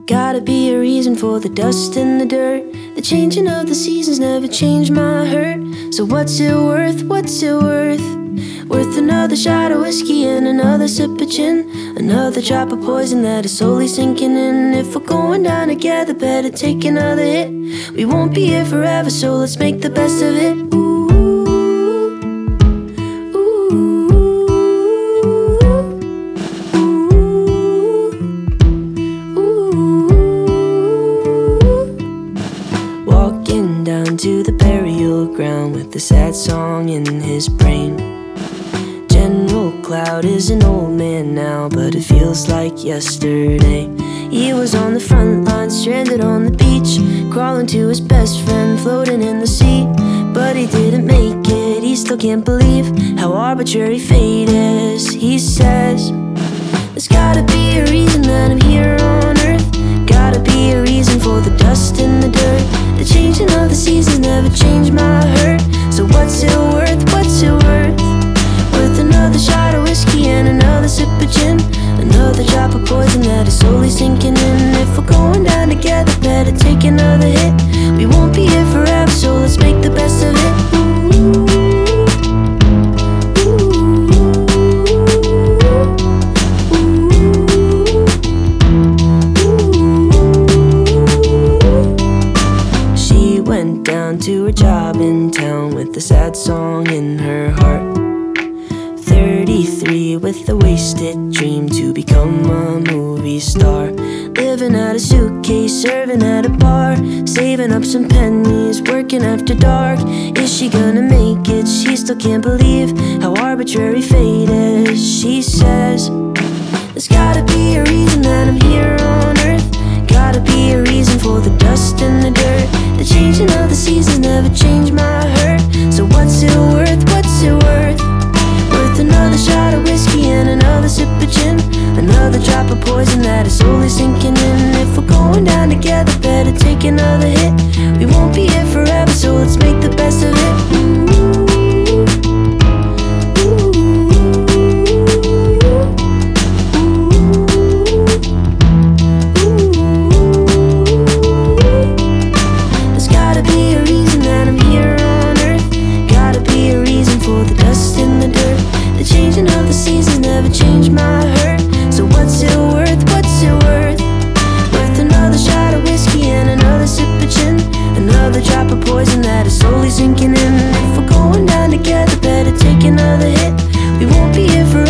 Gotta be a reason for the dust and the dirt. The changing of the seasons never changed my hurt. So what's it worth, what's it worth? Worth another shot of whiskey and another sip of gin, another drop of poison that is slowly sinking in. If we're going down together, better take another hit. We won't be here forever, so let's make the best of it. Ooh, ooh, ooh. Walking down to the burial ground with a sad song in his brain. General Cloud is an old man now, but it feels like yesterday. He was on the front line, stranded on the beach, crawling to his best friend, floating in the sea. But he didn't make it, he still can't believe how arbitrary fate is. He says, there's gotta be a reason that I'm here on earth. Gotta be a reason for the dust and the dirt. The changing of the seasons never changed my hurt. So what's it worth, what's it worth? With another shot of whiskey and another sip of gin, another drop of poison that is slowly sinking in. If we're going down together, better take another hit. We won't be here forever, so let's make the best of it. She went down to her job in town with a sad song in her heart. 33 with a wasted dream to become a movie star. Living out a suitcase, serving at a bar, saving up some pennies, working after dark. Is she gonna make it? She still can't believe how arbitrary fate is. She says, there's gotta be a reason that I'm here on earth. Gotta be a reason for the dust and the dirt. The changing of the seasons never changed my hurt. So what's it worth, what's it worth? Another shot of whiskey and another sip of gin, another drop of poison that is slowly sinking in. If we're going down together, better take another hit. We won't be here forever, so let's make the best of it. There's gotta be a reason that I'm here on earth. Gotta be a reason for the dust and the dirt. The changing of the seasons never changed my hurt. So what's it worth, what's it worth? Worth another shot of whiskey and another sip of gin, another drop of poison that is slowly sinking in. If we're going down together, better take another hit. We won't be here forever.